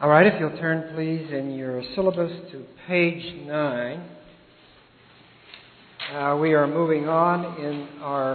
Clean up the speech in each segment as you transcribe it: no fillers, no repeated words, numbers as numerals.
All right, if you'll turn, please, in your syllabus to page 9. We are moving on in our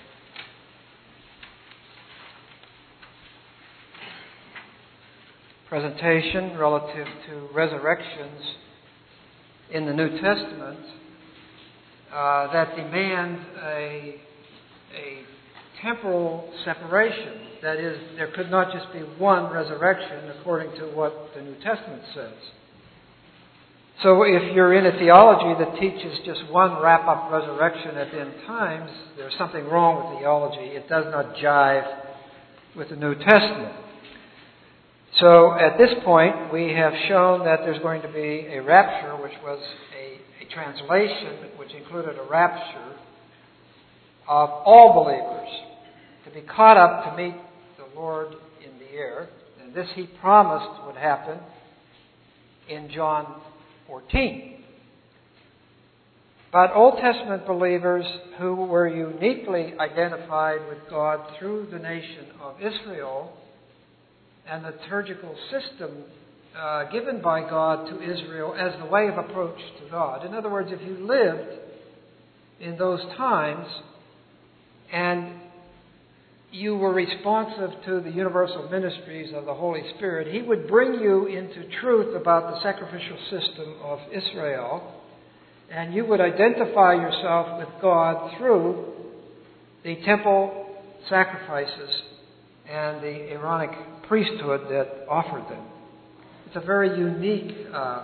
presentation relative to resurrections in the New Testament that demand a temporal separation. That is, there could not just be one resurrection according to what the New Testament says. So if you're in a theology that teaches just one wrap-up resurrection at the end times, there's something wrong with theology. It does not jive with the New Testament. So at this point, we have shown that there's going to be a rapture, which was a translation which included a rapture of all believers to be caught up to meet the Lord in the air. And this He promised would happen in John 14. But Old Testament believers who were uniquely identified with God through the nation of Israel and the liturgical system given by God to Israel as the way of approach to God. In other words, if you lived in those times and you were responsive to the universal ministries of the Holy Spirit, He would bring you into truth about the sacrificial system of Israel, and you would identify yourself with God through the temple sacrifices and the Aaronic priesthood that offered them. It's a very unique,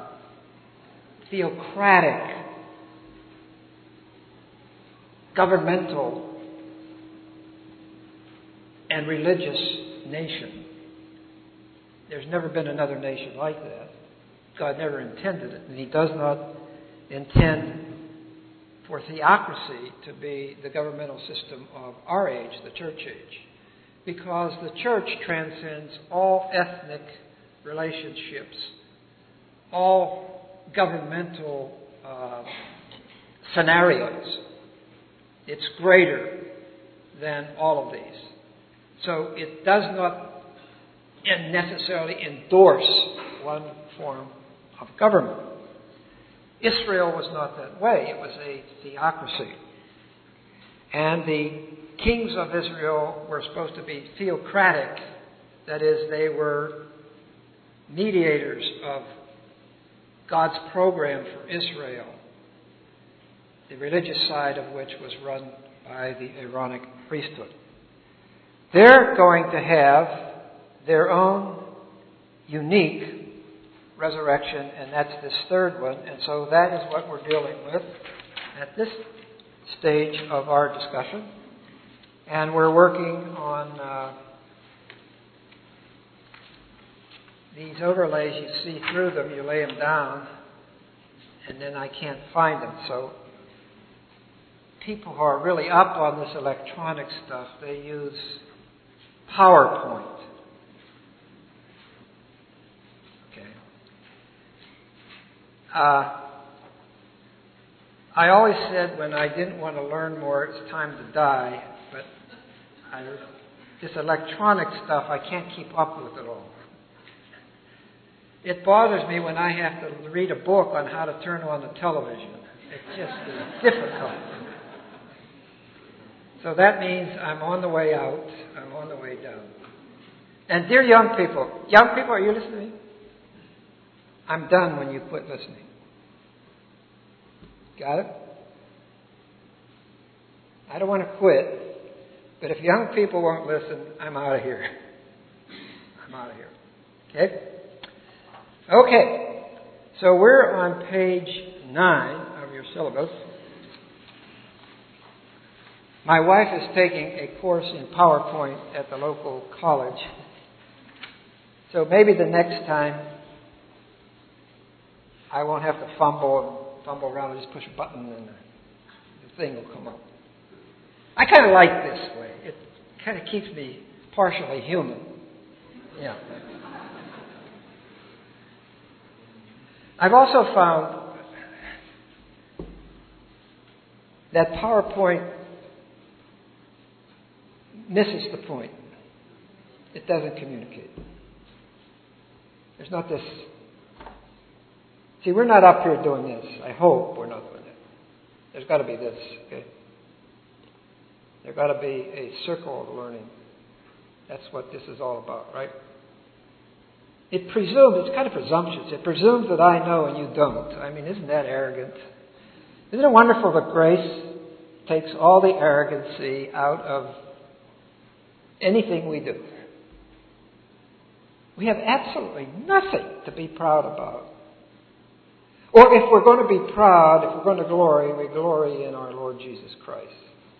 theocratic, governmental, and religious nation. There's never been another nation like that. God never intended it, and He does not intend for theocracy to be the governmental system of our age, the church age, because the church transcends all ethnic relationships, all governmental scenarios. It's greater than all of these. So it does not necessarily endorse one form of government. Israel was not that way. It was a theocracy. And the kings of Israel were supposed to be theocratic. That is, they were mediators of God's program for Israel, the religious side of which was run by the Aaronic priesthood. They're going to have their own unique resurrection, and that's this third one. And so that is what we're dealing with at this stage of our discussion. And we're working on these overlays. You see through them, you lay them down, and then I can't find them. So people who are really up on this electronic stuff, they use PowerPoint. Okay. I always said when I didn't want to learn more, it's time to die. But this electronic stuff, I can't keep up with it all. It bothers me when I have to read a book on how to turn on the television. It just is difficult. So that means I'm on the way out. I'm on the way down. And dear young people, are you listening to me? I'm done when you quit listening. Got it? I don't want to quit, but if young people won't listen, I'm out of here. I'm out of here. Okay? Okay. So we're on page 9 of your syllabus. My wife is taking a course in PowerPoint at the local college. So maybe the next time I won't have to fumble around and just push a button and the thing will come up. I kind of like this way. It kind of keeps me partially human. Yeah. I've also found that PowerPoint misses the point. It doesn't communicate. There's not this... See, we're not up here doing this. I hope we're not doing it. There's got to be this, okay? There's got to be a circle of learning. That's what this is all about, right? It presumes, it's kind of presumptuous. It presumes that I know and you don't. I mean, isn't that arrogant? Isn't it wonderful that grace takes all the arrogancy out of anything we do? We have absolutely nothing to be proud about. Or if we're going to be proud, if we're going to glory, we glory in our Lord Jesus Christ.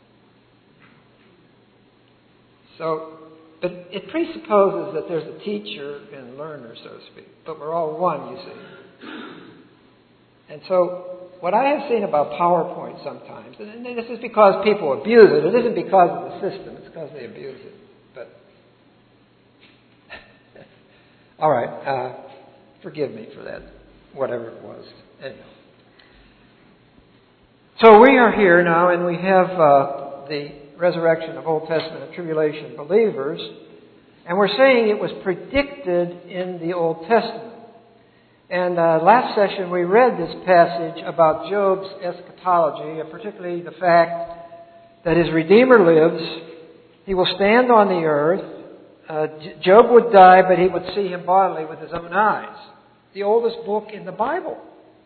So, but it presupposes that there's a teacher and learner, so to speak. But we're all one, you see. And so, what I have seen about PowerPoint sometimes, and this is because people abuse it. It isn't because of the system. It's because they abuse it. But, all right, forgive me for that, whatever it was. Anyway. So we are here now, and we have the resurrection of Old Testament and tribulation believers, and we're saying it was predicted in the Old Testament. And last session we read this passage about Job's eschatology, and particularly the fact that his Redeemer lives. He will stand on the earth. Job would die, but he would see him bodily with his own eyes. The oldest book in the Bible.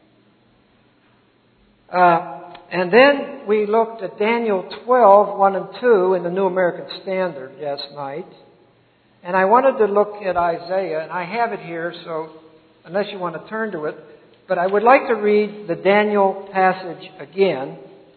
And then we looked at Daniel 12, 1 and 2 in the New American Standard last night. And I wanted to look at Isaiah, and I have it here, so unless you want to turn to it. But I would like to read the Daniel passage again,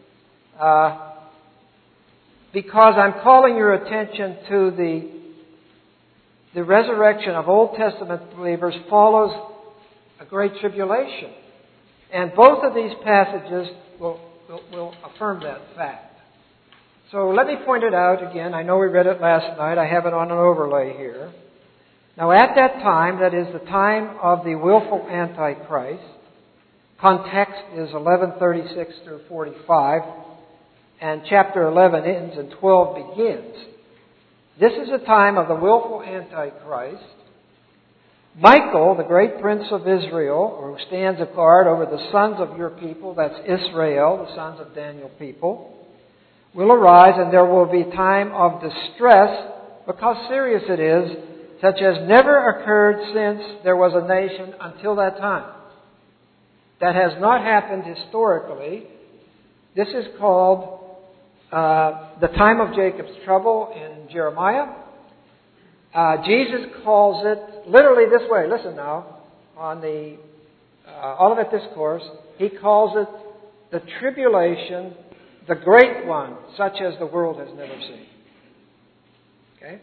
because I'm calling your attention to the resurrection of Old Testament believers follows a great tribulation. And both of these passages will affirm that fact. So let me point it out again. I know we read it last night. I have it on an overlay here. Now at that time, that is the time of the willful Antichrist, context is 1136 through 45, and chapter 11 ends and 12 begins. This is the time of the willful Antichrist. Michael, the great prince of Israel, who stands a guard over the sons of your people, that's Israel, the sons of Daniel's people, will arise, and there will be time of distress. Look how serious it is, such as never occurred since there was a nation until that time. That has not happened historically. This is called the time of Jacob's trouble in Jeremiah. Jesus calls it literally this way. Listen now, on the Olivet Discourse, he calls it the tribulation, the great one, such as the world has never seen. Okay?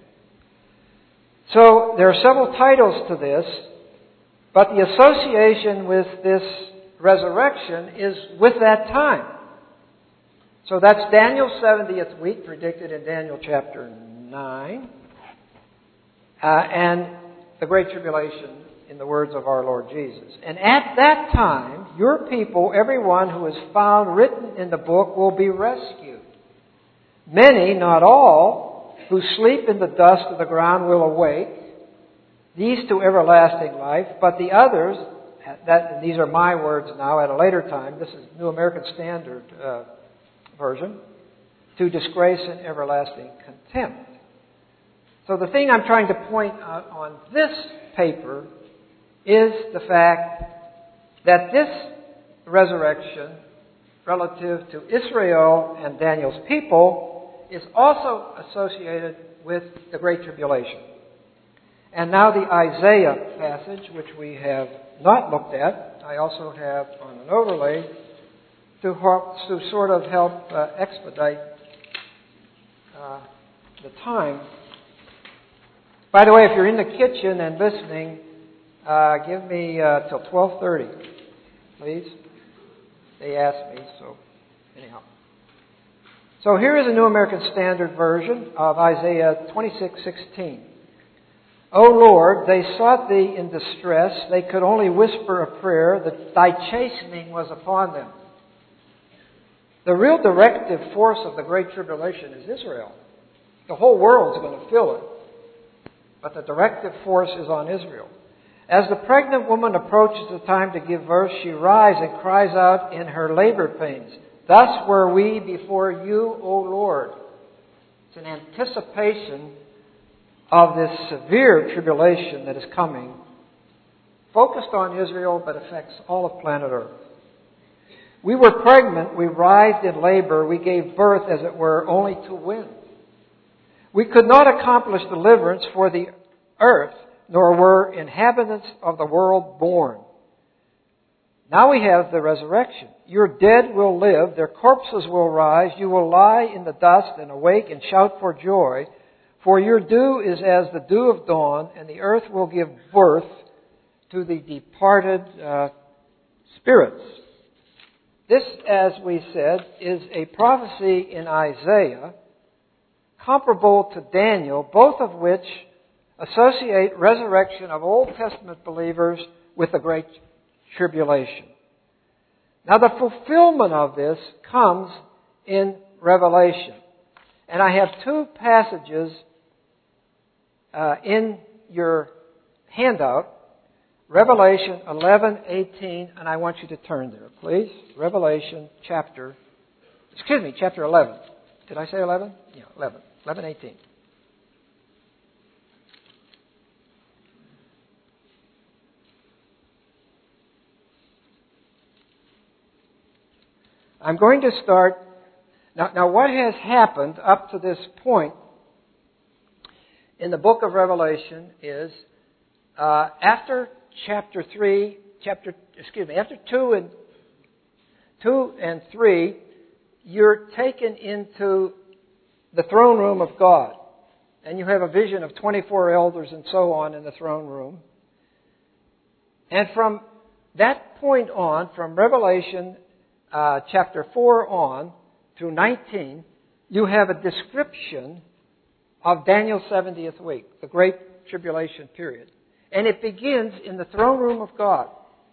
So there are several titles to this, but the association with this resurrection is with that time. So that's Daniel's 70th week, predicted in Daniel chapter 9. And the Great Tribulation in the words of our Lord Jesus. And at that time, your people, everyone who is found written in the book, will be rescued. Many, not all, who sleep in the dust of the ground will awake, these to everlasting life, but the others, these are my words now at a later time, this is New American Standard version, to disgrace and everlasting contempt. So the thing I'm trying to point out on this paper is the fact that this resurrection relative to Israel and Daniel's people is also associated with the Great Tribulation. And now the Isaiah passage, which we have not looked at, I also have on an overlay to sort of help expedite the time. By the way, if you're in the kitchen and listening, give me till 12:30, please. They asked me, so anyhow. So here is a New American Standard version of Isaiah 26:16. O Lord, they sought thee in distress. They could only whisper a prayer that thy chastening was upon them. The real directive force of the Great Tribulation is Israel. The whole world's going to feel it. But the directive force is on Israel. As the pregnant woman approaches the time to give birth, she rises and cries out in her labor pains, "Thus were we before you, O Lord." It's an anticipation of this severe tribulation that is coming, focused on Israel, but affects all of planet Earth. We were pregnant, we writhed in labor, we gave birth, as it were, only to win. We could not accomplish deliverance for the earth, nor were inhabitants of the world born. Now we have the resurrection. Your dead will live, their corpses will rise, you will lie in the dust and awake and shout for joy, for your dew is as the dew of dawn, and the earth will give birth to the departed spirits. This, as we said, is a prophecy in Isaiah comparable to Daniel, both of which associate resurrection of Old Testament believers with the Great Tribulation. Now, the fulfillment of this comes in Revelation. And I have two passages in your handout. Revelation 11:18, and I want you to turn there, please. Revelation chapter 11. Did I say 11? Yeah, 11. 11:18. I'm going to start. Now, what has happened up to this point in the book of Revelation is after chapter 2 and 3, you're taken into the throne room of God. And you have a vision of 24 elders and so on in the throne room. And from that point on, from Revelation chapter 4 on through 19, you have a description of Daniel's 70th week, the Great Tribulation period. And it begins in the throne room of God.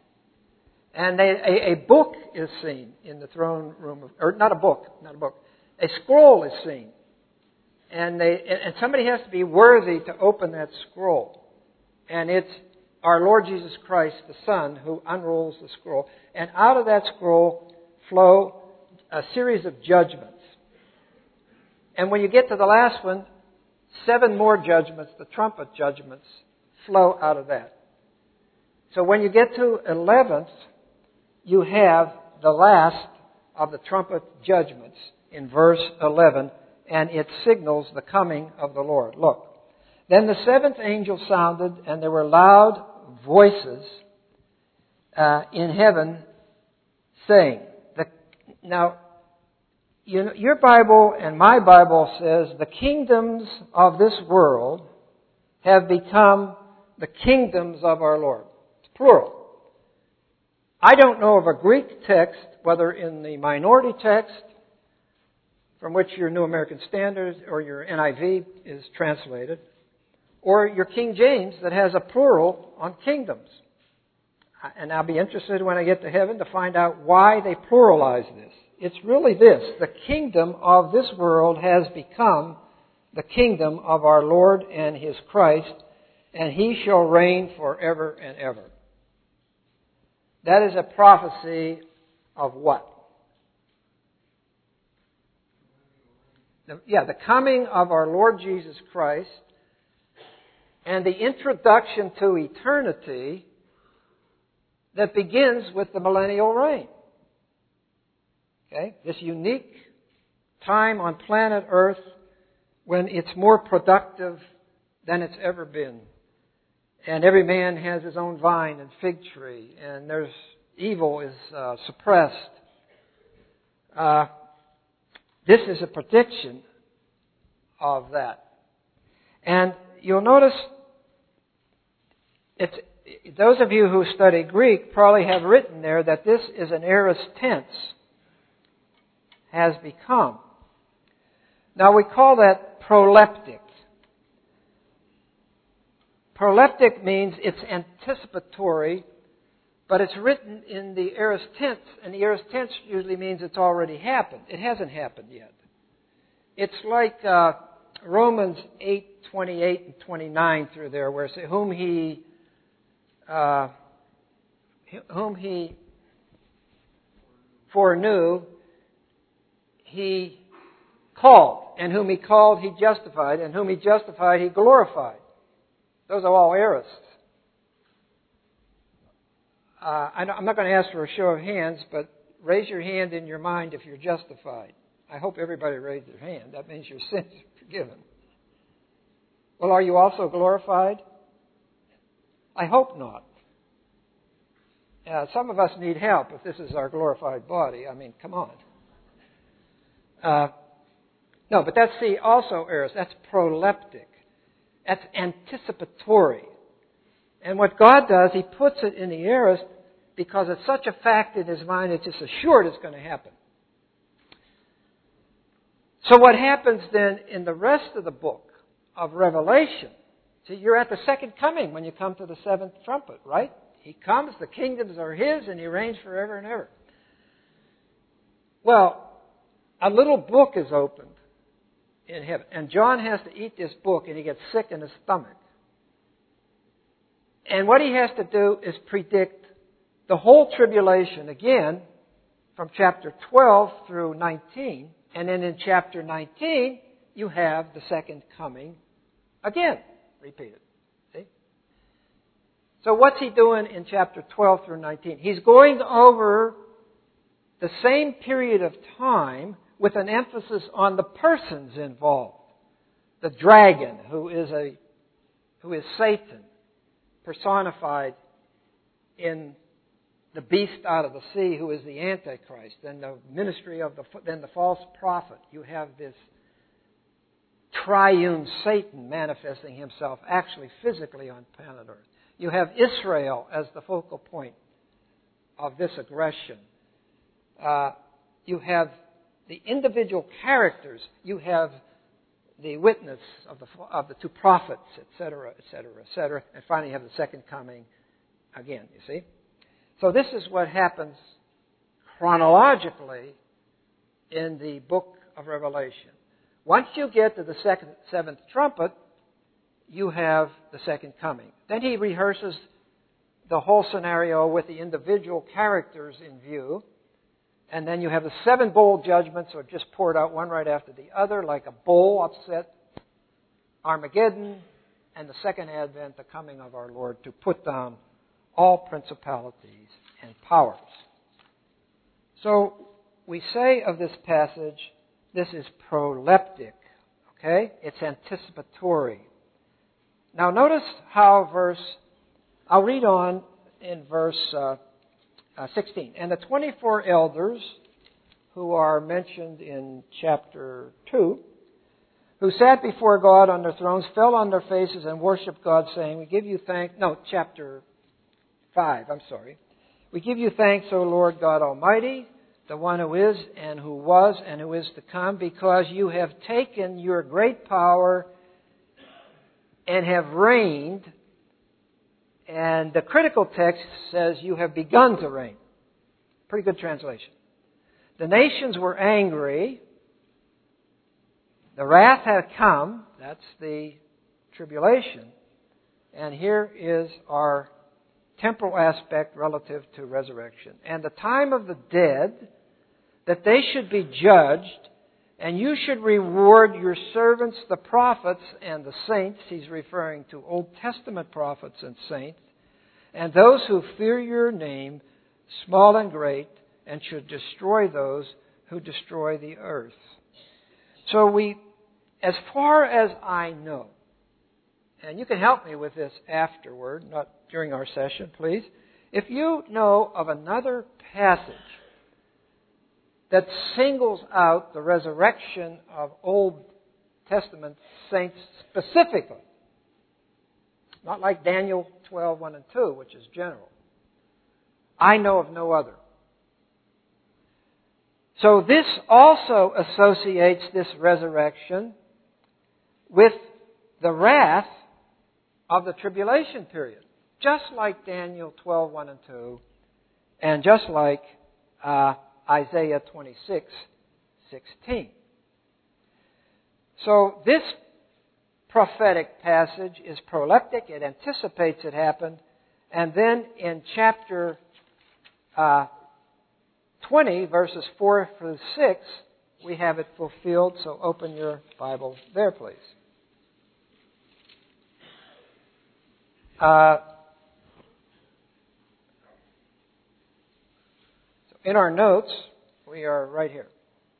And a book is seen in the throne room, or not a book. A scroll is seen. And somebody has to be worthy to open that scroll. And it's our Lord Jesus Christ, the Son, who unrolls the scroll. And out of that scroll flow a series of judgments. And when you get to the last one, 7 more judgments, the trumpet judgments, flow out of that. So when you get to 11th, you have the last of the trumpet judgments in verse 11, and it signals the coming of the Lord. Look. Then the 7th angel sounded, and there were loud voices in heaven saying, now, your Bible and my Bible says the kingdoms of this world have become the kingdoms of our Lord. It's plural. I don't know of a Greek text, whether in the minority text, from which your New American Standard or your NIV is translated, or your King James that has a plural on kingdoms. And I'll be interested when I get to heaven to find out why they pluralize this. It's really this. The kingdom of this world has become the kingdom of our Lord and His Christ, and He shall reign forever and ever. That is a prophecy of what? The coming of our Lord Jesus Christ and the introduction to eternity that begins with the millennial reign. Okay? This unique time on planet Earth when it's more productive than it's ever been. And every man has his own vine and fig tree, and evil is suppressed. This is a prediction of that. And you'll notice, those of you who study Greek probably have written there that this is an aorist tense, has become. Now we call that proleptic. Proleptic means it's anticipatory, but it's written in the aorist tense, and the aorist tense usually means it's already happened. It hasn't happened yet. It's like Romans 8:28 and 29 through there, where it says, whom He whom he foreknew, he called. And whom he called, he justified. And whom he justified, he glorified. Those are all aorists. I'm not going to ask for a show of hands, but raise your hand in your mind if you're justified. I hope everybody raised their hand. That means your sins are forgiven. Well, are you also glorified? I hope not. Some of us need help if this is our glorified body. I mean, come on. No, but that's also aorist. That's proleptic. That's anticipatory. And what God does, He puts it in the aorist because it's such a fact in His mind, it's just assured it's going to happen. So what happens then in the rest of the book of Revelation? See, you're at the second coming when you come to the seventh trumpet, right? He comes, the kingdoms are His, and He reigns forever and ever. Well, a little book is opened in heaven, and John has to eat this book, and he gets sick in his stomach. And what he has to do is predict the whole tribulation again from chapter 12 through 19. And then in chapter 19, you have the second coming again repeated. See? So what's he doing in chapter 12 through 19? He's going over the same period of time with an emphasis on the persons involved. The dragon, who is Satan, personified in the beast out of the sea, who is the Antichrist, and the ministry of the false prophet. You have this triune Satan manifesting himself actually physically on planet Earth. You have Israel as the focal point of this aggression. You have the individual characters. You have the witness of the two prophets, etc., etc., etc. And finally you have the second coming again, you see? So this is what happens chronologically in the book of Revelation. Once you get to the seventh trumpet, you have the second coming. Then he rehearses the whole scenario with the individual characters in view. And then you have the seven bowl judgments, or just poured out one right after the other, like a bowl upset, Armageddon, and the second advent, the coming of our Lord to put down all principalities and powers. So we say of this passage, this is proleptic, okay? It's anticipatory. Now notice how I'll read on in verse 16. And the 24 elders who are mentioned in chapter 2, who sat before God on their thrones, fell on their faces and worshiped God, saying, we give you thanks. No, chapter 5, I'm sorry. We give you thanks, O Lord God Almighty, the one who is and who was and who is to come, because you have taken your great power and have reigned. And the critical text says you have begun to reign. Pretty good translation. The nations were angry. The wrath had come. That's the tribulation. And here is our temporal aspect relative to resurrection. And the time of the dead, that they should be judged, and you should reward your servants, the prophets and the saints. He's referring to Old Testament prophets and saints. And those who fear your name, small and great, and should destroy those who destroy the earth. So as far as I know, and you can help me with this afterward, not during our session, please. If you know of another passage that singles out the resurrection of Old Testament saints specifically, not like Daniel 12, 1 and 2, which is general. I know of no other. So this also associates this resurrection with the wrath of the tribulation period. Just like Daniel 12, 1 and 2, and just like Isaiah 26, 16. So this prophetic passage is proleptic. It anticipates it happened. And then in chapter 20, verses 4 through 6, we have it fulfilled. So open your Bible there, please. So in our notes, we are right here.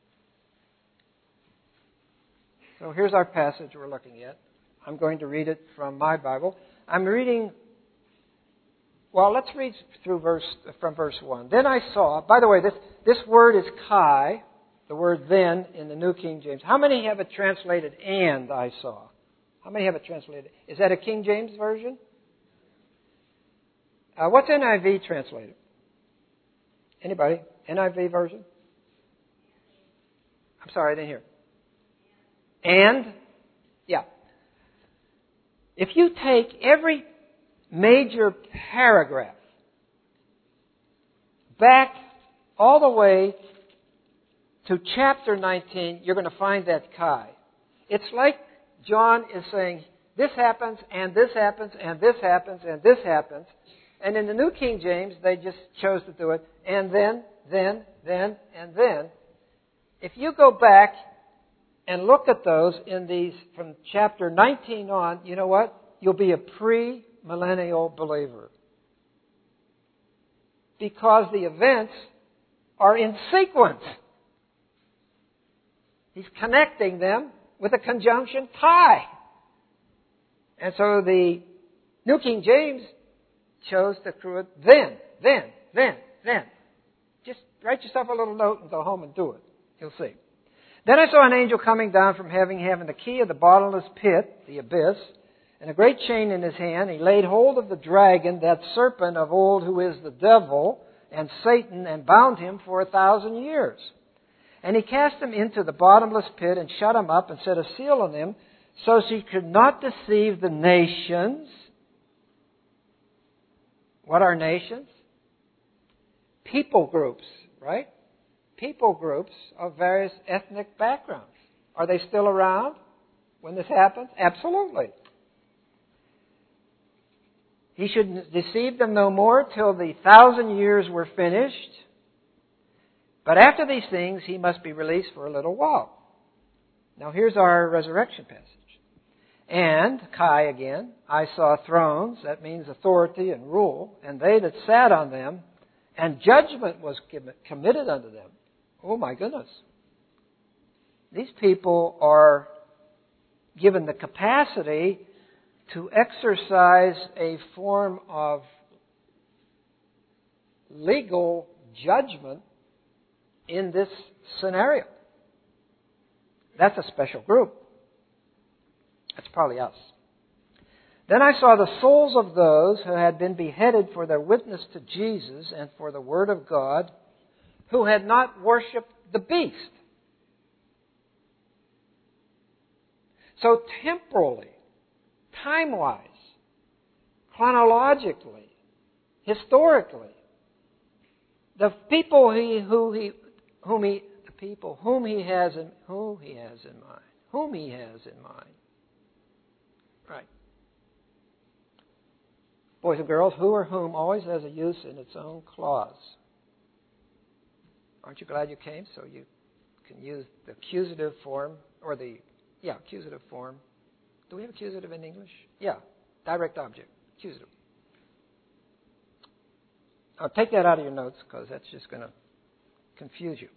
So here's our passage we're looking at. I'm going to read it from my Bible. I'm reading, well, let's read through from verse 1. Then I saw, by the way, this word is kai, the word then in the New King James. How many have it translated and I saw? How many have it translated? Is that a King James version? What's NIV translated? Anybody? NIV version? I'm sorry, I didn't hear. And? Yeah. If you take every major paragraph back all the way to chapter 19, you're going to find that kai. It's like John is saying, this happens, and this happens, and this happens, and this happens. And in the New King James, they just chose to do it, and then, and then. If you go back and look at those in these, from chapter 19 on, you know what? You'll be a pre-millennial believer. Because the events are in sequence. He's connecting them with a conjunction kai. And so the New King James chose to accrue it then. Just write yourself a little note and go home and do it. You'll see. Then I saw an angel coming down from heaven, having the key of the bottomless pit, the abyss, and a great chain in his hand. He laid hold of the dragon, that serpent of old who is the devil and Satan, and bound him for 1,000 years. And he cast him into the bottomless pit and shut him up and set a seal on him, so he could not deceive the nations. What are nations? People groups, right? People groups of various ethnic backgrounds. Are they still around when this happens? Absolutely. He should deceive them no more till the 1,000 years were finished. But after these things, he must be released for a little while. Now here's our resurrection passage. And, kai again, I saw thrones, that means authority and rule, and they that sat on them, and judgment was committed unto them. Oh my goodness. These people are given the capacity to exercise a form of legal judgment in this scenario. That's a special group. That's probably us. Then I saw the souls of those who had been beheaded for their witness to Jesus and for the word of God, who had not worshipped the beast. So temporally, time-wise, chronologically, historically, the people whom he has in mind. Right. Boys and girls, who or whom always has a use in its own clause. Aren't you glad you came? So you can use the accusative form, or accusative form. Do we have accusative in English? Yeah, direct object, accusative. I'll take that out of your notes because that's just going to confuse you.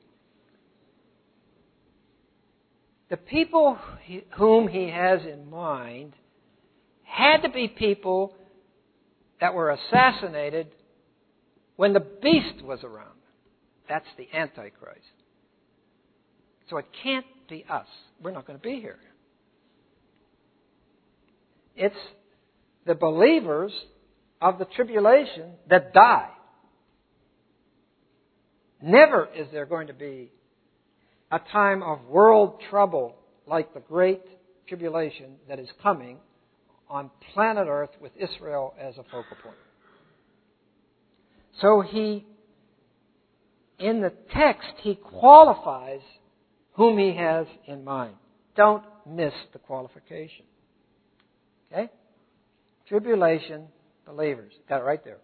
The people whom he has in mind had to be people that were assassinated when the beast was around. That's the Antichrist. So it can't be us. We're not going to be here. It's the believers of the tribulation that die. Never is there going to be a time of world trouble like the great tribulation that is coming on planet Earth with Israel as a focal point. So in the text, he qualifies whom he has in mind. Don't miss the qualification. Okay? Tribulation believers. Got it right there.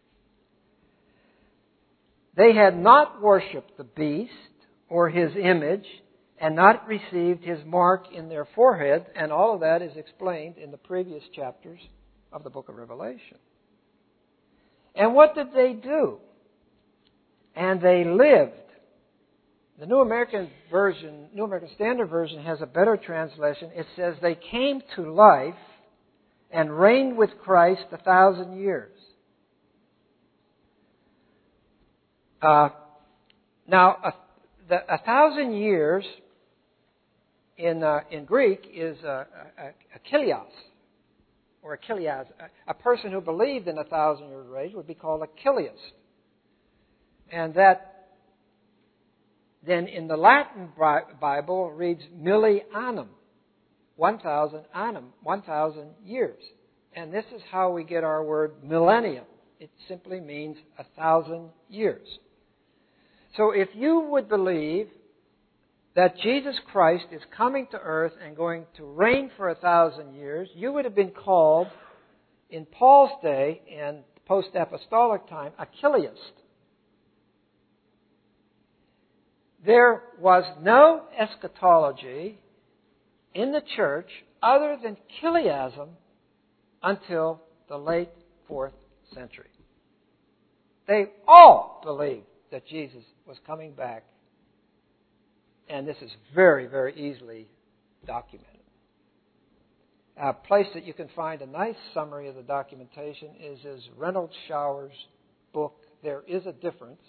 They had not worshipped the beast or his image and not received his mark in their forehead, and all of that is explained in the previous chapters of the book of Revelation. And what did they do? And they lived. The New American Standard Version has a better translation. It says they came to life and reigned with Christ 1,000 years. Now, 1,000 years in Greek is a kilios, or a kilias. A person who believed in 1,000-year reign would be called a kiliast. And that then in the Latin Bible reads millennium, 1,000 annum, 1,000 years. And this is how we get our word millennium. It simply means 1,000 years. So if you would believe that Jesus Christ is coming to earth and going to reign for 1,000 years, you would have been called, in Paul's day and post-apostolic time, a kiliast. There was no eschatology in the church other than Kiliasm until the late 4th century. They all believed that Jesus was coming back. And this is very, very easily documented. A place that you can find a nice summary of the documentation is Reynolds Shower's book, There Is a Difference,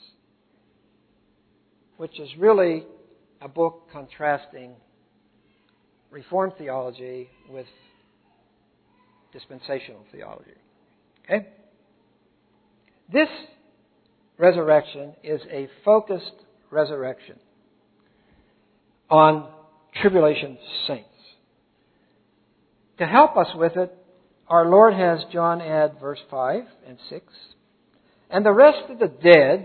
which is really a book contrasting Reformed theology with dispensational theology. Okay? This resurrection is a focused resurrection on tribulation saints. To help us with it, our Lord has John add verse 5 and 6. And the rest of the dead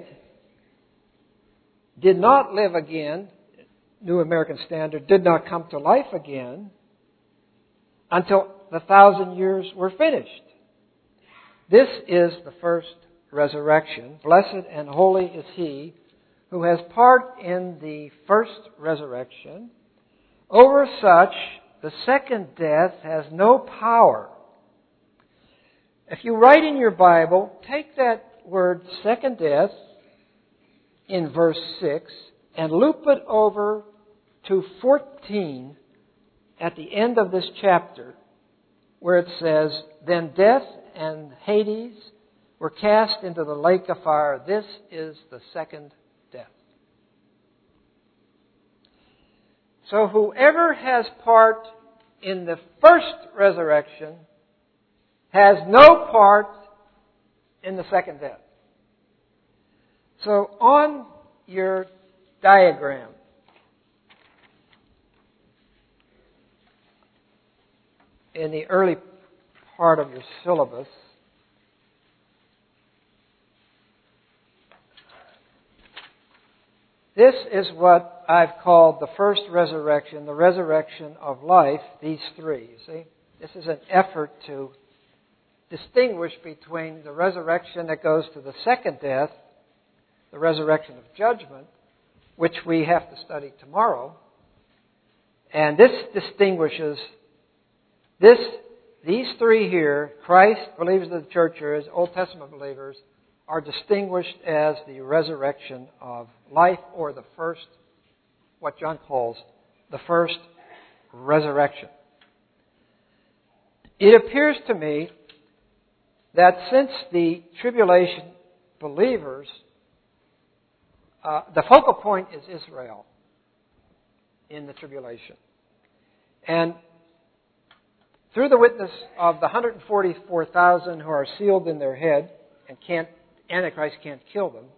did not live again, New American Standard, did not come to life again until the 1,000 years were finished. This is the first resurrection. Blessed and holy is he who has part in the first resurrection. Over such, the second death has no power. If you write in your Bible, take that word second death in verse 6 and loop it over to 14 at the end of this chapter, where it says, Then death and Hades were cast into the lake of fire. This is the second death. So whoever has part in the first resurrection has no part in the second death. So on your diagram, in the early part of your syllabus, this is what I've called the first resurrection, the resurrection of life, these three. You see? This is an effort to distinguish between the resurrection that goes to the second death, the resurrection of judgment, which we have to study tomorrow. And this distinguishes these three here, Christ, believers of the churches, Old Testament believers, are distinguished as the resurrection of life, or the first, what John calls the first resurrection. It appears to me that since the tribulation believers, the focal point is Israel in the tribulation. And through the witness of the 144,000 who are sealed in their head and Antichrist can't kill them,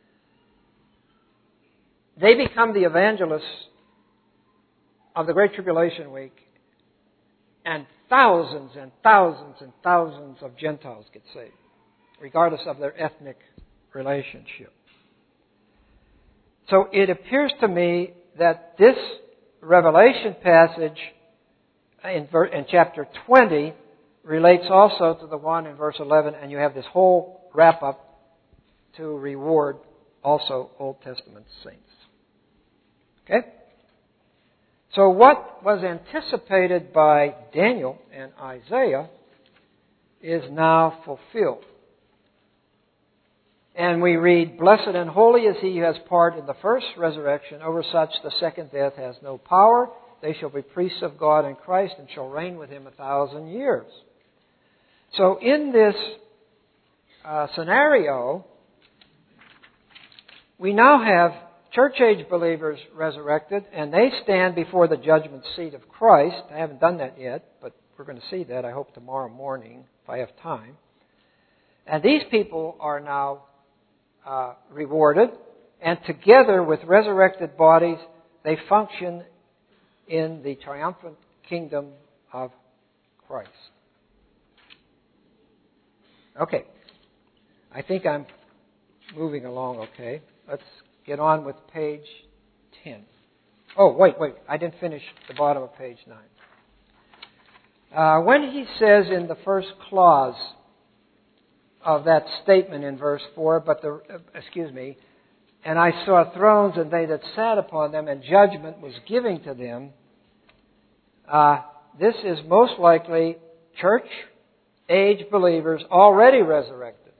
they become the evangelists of the Great Tribulation Week, and thousands and thousands and thousands of Gentiles get saved, regardless of their ethnic relationship. So it appears to me that this Revelation passage in chapter 20 relates also to the one in verse 11, and you have this whole wrap-up to reward also Old Testament saints. Okay? So what was anticipated by Daniel and Isaiah is now fulfilled. And we read, "Blessed and holy is he who has part in the first resurrection. Over such the second death has no power. They shall be priests of God in Christ and shall reign with him 1,000 years." So in this scenario, we now have church-age believers resurrected, and they stand before the judgment seat of Christ. I haven't done that yet, but we're going to see that, I hope, tomorrow morning, if I have time. And these people are now rewarded, and together with resurrected bodies, they function in the triumphant kingdom of Christ. Okay. I think I'm moving along okay. Let's get on with page 10. Oh, wait. I didn't finish the bottom of page 9. When he says in the first clause of that statement in verse 4, and I saw thrones and they that sat upon them, and judgment was given to them, this is most likely church-age believers already resurrected.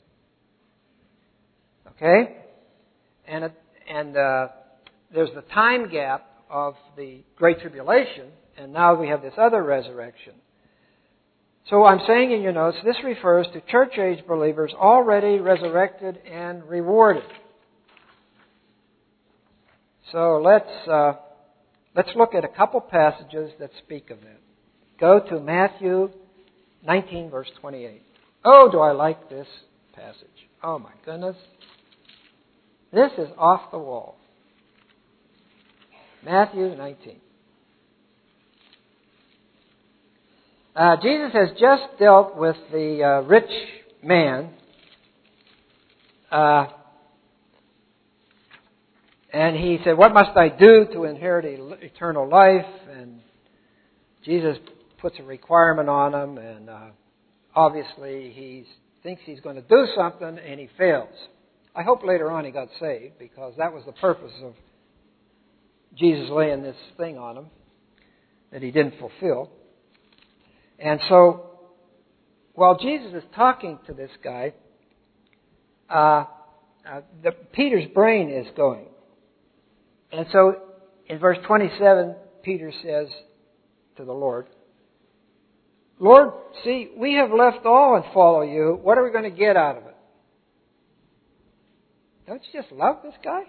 Okay? And there's the time gap of the Great Tribulation, and now we have this other resurrection. So I'm saying in your notes, this refers to church-age believers already resurrected and rewarded. So let's look at a couple passages that speak of that. Go to Matthew 19, verse 28. Oh, do I like this passage. Oh, my goodness. This is off the wall. Matthew 19. Jesus has just dealt with the rich man, and he said, "What must I do to inherit eternal life?" And Jesus puts a requirement on him, and obviously he thinks he's going to do something, and he fails. I hope later on he got saved, because that was the purpose of Jesus laying this thing on him that he didn't fulfill. And so, while Jesus is talking to this guy, Peter's brain is going. And so, in verse 27, Peter says to the Lord, "Lord, see, we have left all and follow you. What are we going to get out of it?" Don't you just love this guy?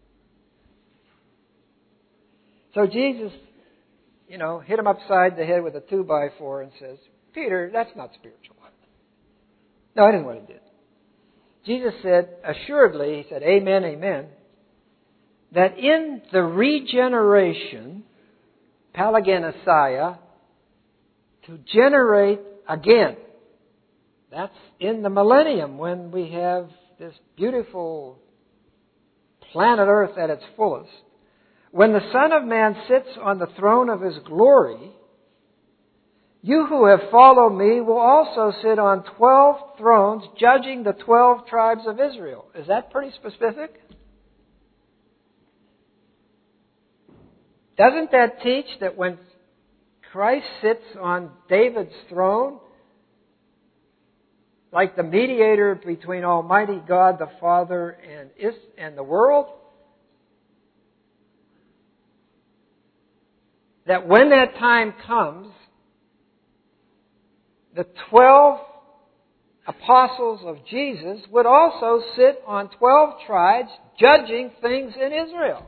So Jesus, hit him upside the head with a 2x4 and says, "Peter, that's not spiritual." No, I didn't know what he did. Jesus said, assuredly, he said, "Amen, amen," that in the regeneration, Palagenesia, to generate again, that's in the millennium when we have this beautiful planet Earth at its fullest. When the Son of Man sits on the throne of His glory, you who have followed me will also sit on 12 thrones, judging the 12 tribes of Israel. Is that pretty specific? Doesn't that teach that when Christ sits on David's throne, like the mediator between Almighty God the Father and the world, that when that time comes, the 12 apostles of Jesus would also sit on 12 tribes judging things in Israel?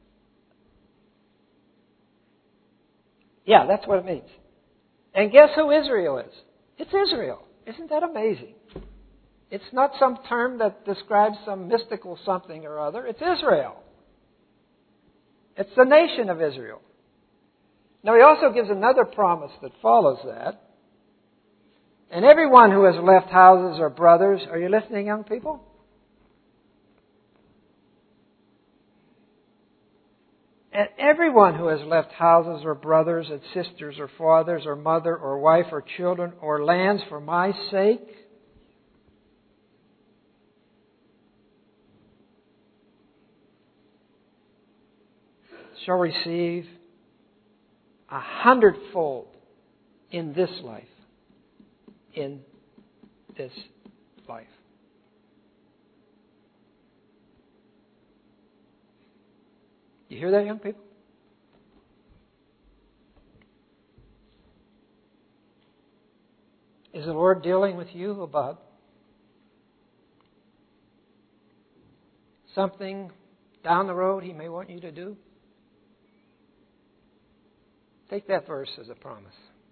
Yeah, that's what it means. And guess who Israel is? It's Israel. Isn't that amazing? It's not some term that describes some mystical something or other. It's Israel. It's the nation of Israel. Now, he also gives another promise that follows that. And everyone who has left houses or brothers, are you listening, young people? And everyone who has left houses or brothers and sisters or fathers or mother or wife or children or lands for my sake shall receive 100-fold in this life. In this life. You hear that, young people? Is the Lord dealing with you about something down the road He may want you to do? Take that verse as a promise.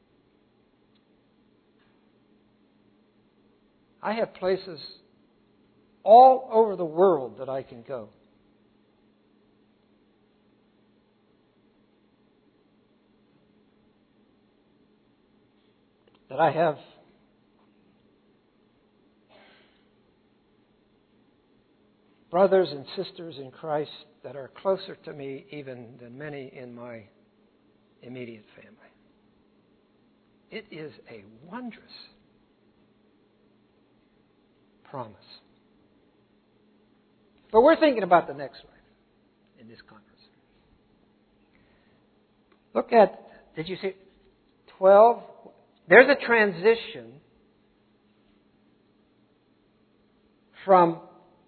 I have places all over the world that I can go. That I have brothers and sisters in Christ that are closer to me even than many in my immediate family. It is a wondrous promise. But we're thinking about the next life in this conference. Look at, did you see 12? There's a transition from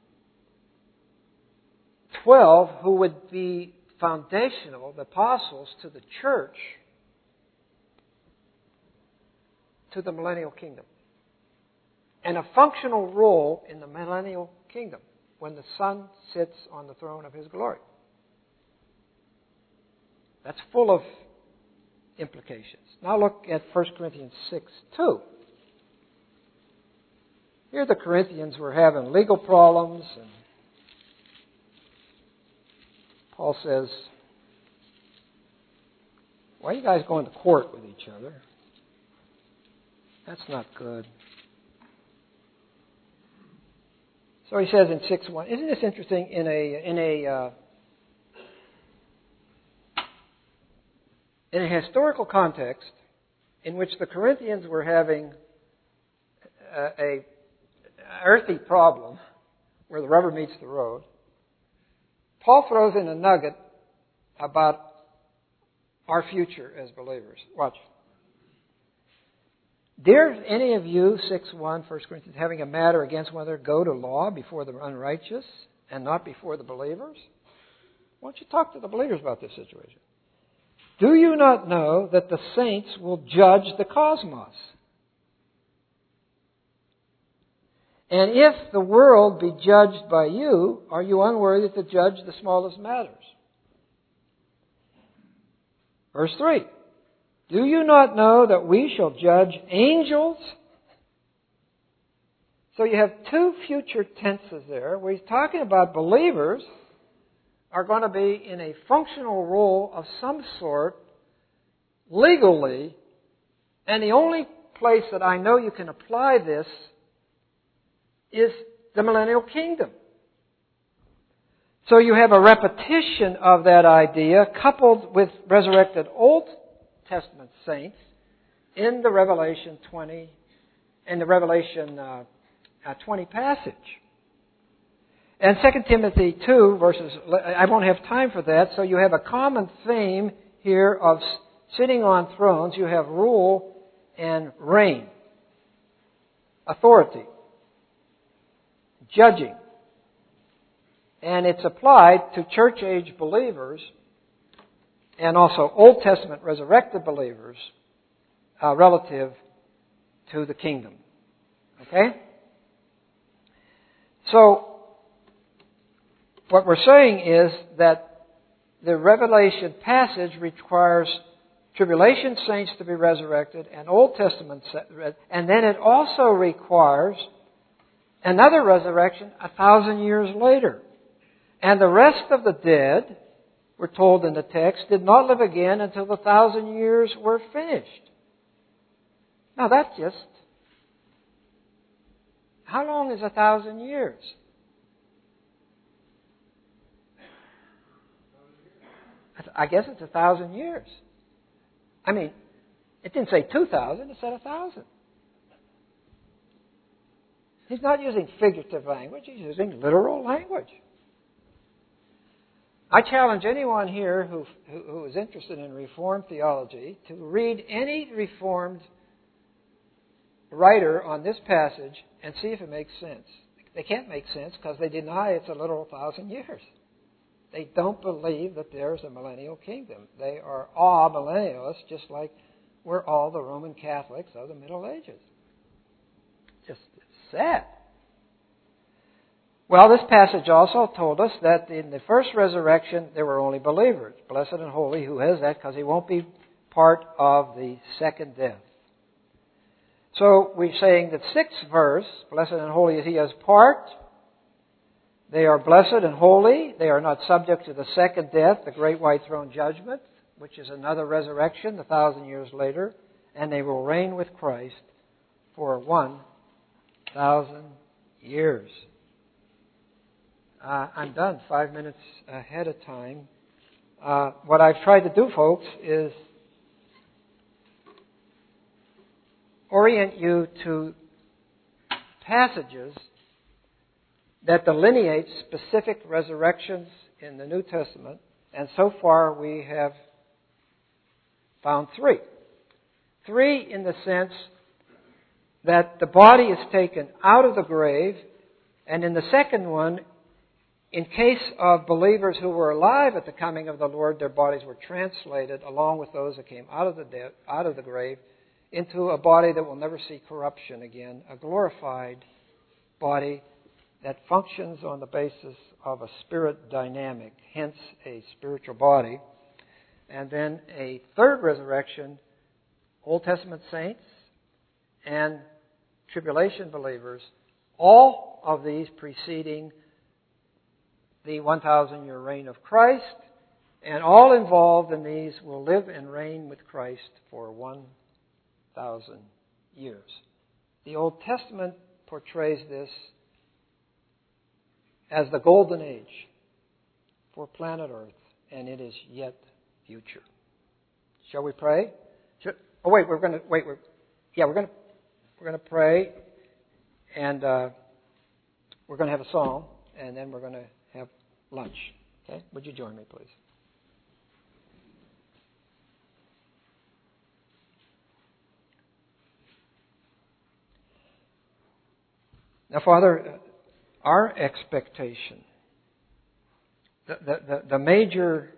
12 who would be foundational, the apostles, to the church, to the millennial kingdom. And a functional role in the millennial kingdom when the Son sits on the throne of His glory. That's full of implications. Now look at 1 Corinthians 6:2. Here the Corinthians were having legal problems, and Paul says, why are you guys going to court with each other? That's not good. So he says in 6:1, isn't this interesting? In a historical context in which the Corinthians were having a earthy problem where the rubber meets the road, Paul throws in a nugget about our future as believers. Watch. Dare any of you, 6:1, 1 Corinthians, having a matter against one another, go to law before the unrighteous and not before the believers? Why don't you talk to the believers about this situation? Do you not know that the saints will judge the cosmos? And if the world be judged by you, are you unworthy to judge the smallest matters? Verse 3. Do you not know that we shall judge angels? So you have two future tenses there where he's talking about believers are going to be in a functional role of some sort legally, and the only place that I know you can apply this is the millennial kingdom. So you have a repetition of that idea coupled with resurrected Old Testament saints in the Revelation 20 and the Revelation 20 passage. And 2 Timothy 2 verses, I won't have time for that, so you have a common theme here of sitting on thrones. You have rule and reign, authority, judging. And it's applied to church age believers and also Old Testament resurrected believers relative to the kingdom. Okay? So, what we're saying is that the Revelation passage requires tribulation saints to be resurrected and Old Testament, and then it also requires another resurrection 1,000 years later. And the rest of the dead, we're told in the text, did not live again until the 1,000 years were finished. Now that's just... How long is 1,000 years? I guess it's 1,000 years. I mean, it didn't say 2,000, it said 1,000. He's not using figurative language, he's using literal language. I challenge anyone here who is interested in Reformed theology to read any Reformed writer on this passage and see if it makes sense. They can't make sense because they deny it's a literal 1,000 years. They don't believe that there's a millennial kingdom. They are all millennialists, just like we're all the Roman Catholics of the Middle Ages. Just sad. Well, this passage also told us that in the first resurrection there were only believers. Blessed and holy, who has that? Because he won't be part of the second death. So we're saying that 6th verse, blessed and holy is he as part. They are blessed and holy. They are not subject to the second death, the great white throne judgment, which is another resurrection 1,000 years later. And they will reign with Christ for 1,000 years. I'm done 5 minutes ahead of time. What I've tried to do, folks, is orient you to passages that delineate specific resurrections in the New Testament. And so far we have found 3. 3 in the sense that the body is taken out of the grave, and in the second one, in case of believers who were alive at the coming of the Lord, their bodies were translated along with those that came out of the grave into a body that will never see corruption again, a glorified body that functions on the basis of a spirit dynamic, hence a spiritual body. And then a third resurrection, Old Testament saints and tribulation believers, all of these preceding the 1,000-year reign of Christ, and all involved in these will live and reign with Christ for 1,000 years. The Old Testament portrays this as the golden age for planet Earth, and it is yet future. Shall we pray? We're going to pray, and we're going to have a song, and then we're going to have lunch. Okay? Would you join me, please? Now, Father, our expectation, the major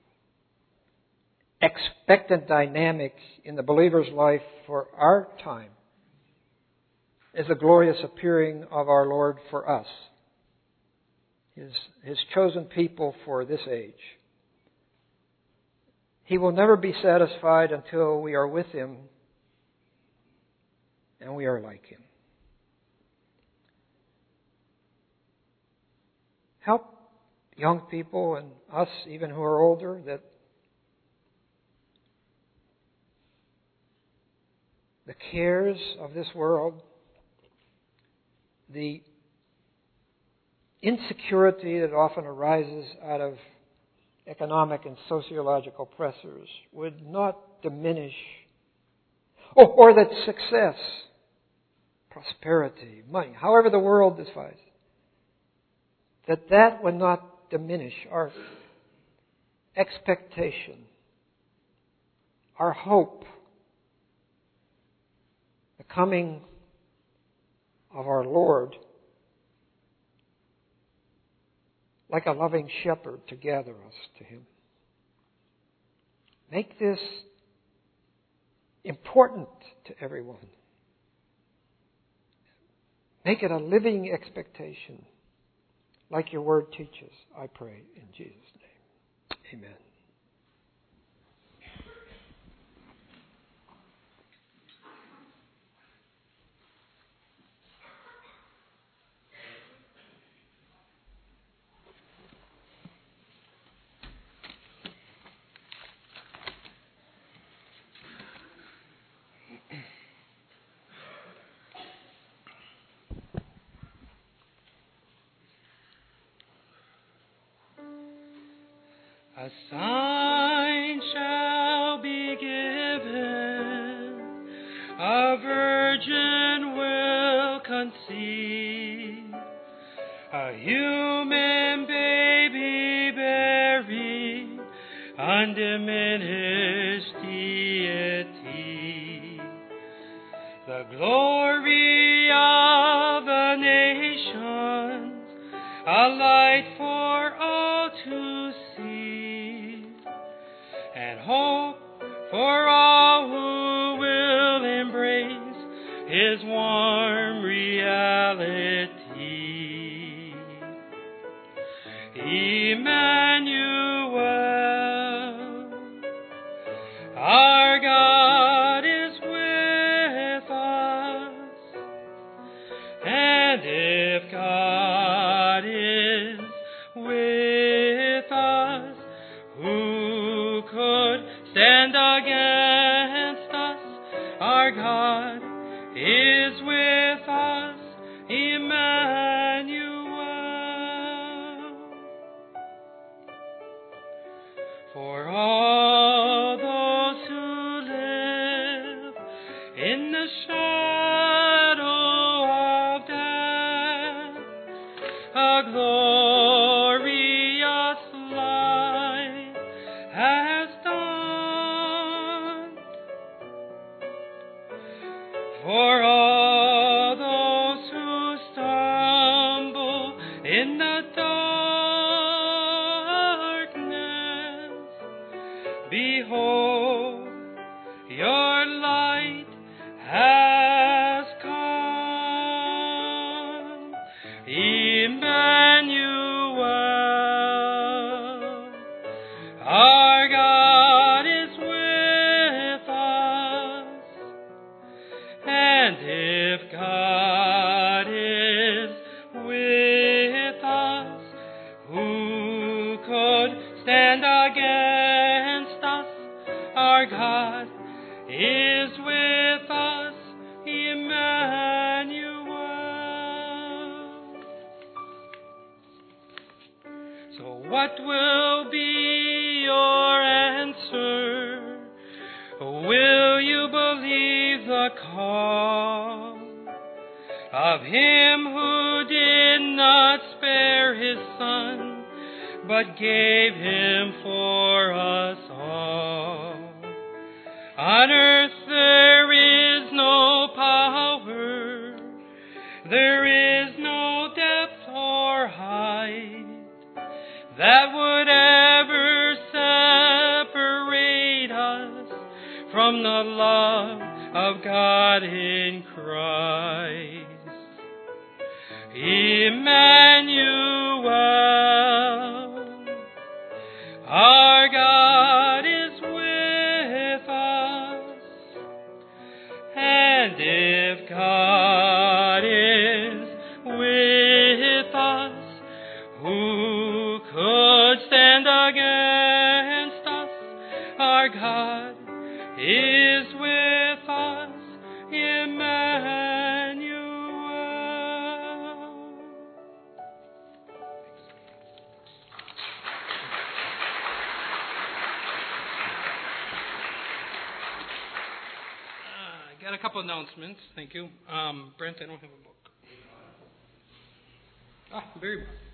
expectant dynamic in the believer's life for our time is the glorious appearing of our Lord for us, His chosen people for this age. He will never be satisfied until we are with Him and we are like Him. Help young people and us, even who are older, that the cares of this world, the insecurity that often arises out of economic and sociological pressures would not diminish, or that success, prosperity, money, however the world defines, that would not diminish our expectation, our hope, the coming of our Lord like a loving shepherd to gather us to Him. Make this important to everyone. Make it a living expectation, like your Word teaches, I pray in Jesus' name. Amen. A sign shall be given, a virgin will conceive, a human baby bearing undiminished deity. The glory of the nations, a light for all to see, and hope for all who will embrace His warm reality. Emmanuel, our God is with us, and if God is with us, who could stand against us? Our God is with us, Emmanuel. For all those who live in the shadow of death, a glorious light has dawned. For all those who stumble in the darkness, behold, your light has come. Emmanuel, our God is with us, and if God is with us, who could stand against us? Our God is with us, Emmanuel. So what will be your answer? Will you believe the call of Him who did not spare His Son, but gave Him for us all? On earth there is no power, there is no depth or height that would ever separate us from the love of God in Christ. Emmanuel, our God is with us, and if God is with us, who could stand against us? Our God is with us, Emmanuel. I got a couple announcements. Thank you. Brent, I don't have a book. Very well.